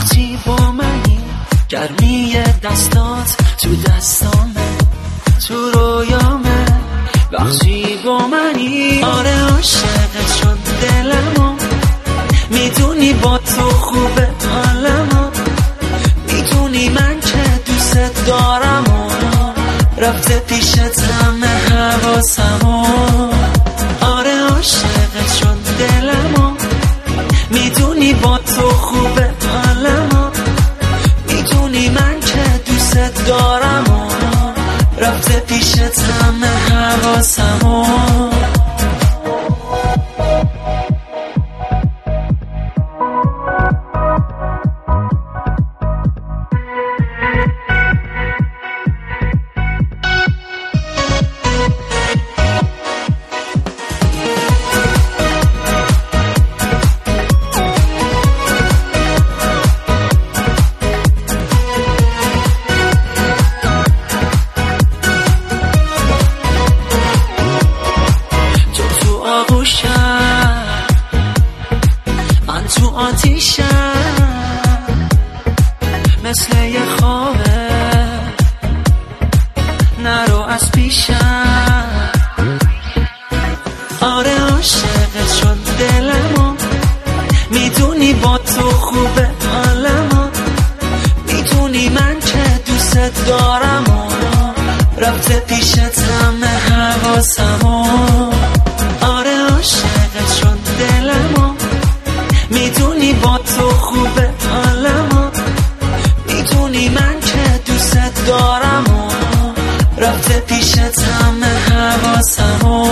وقتی با منی گرمی دستات تو دستامه تو رویامه وقتی با منی آره عاشقت شد دلمو میدونی با تو خوبه حالمو میدونی من که دوست دارم و رفته پیشت همه حواسمو آره عاشقت شد دلمو میدونی با تو خوبه حالمو میدونی من که دوست دارم و رفته پیشت همه حواسمو من تو آتیشم مثل یه خوابه نرو از پیشم آره عاشقت شد دلمو میدونی با تو خوبه حالمو میدونی من که دوست دارم و رفته پیشت همه حواسمو آره عاشقت شد دلمو میدونی با تو خوبه حالمو میدونی من که دوست دارم و رفته پیشت همه حواسمو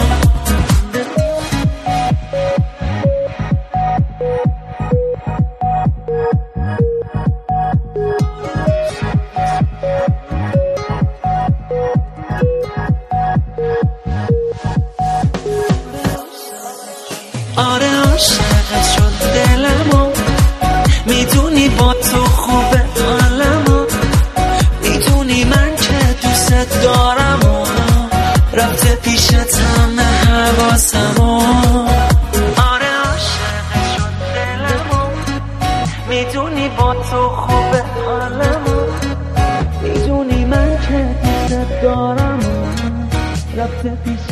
آره عاشقت شد دلمو میدونی با تو خوبه حالمو میدونی من که دوست دارم و رفته پیشت همه حواسمو آره عاشقت شد دلمو میدونی با تو خوبه حالمو میدونی من که دوست دارم و رفته پیشت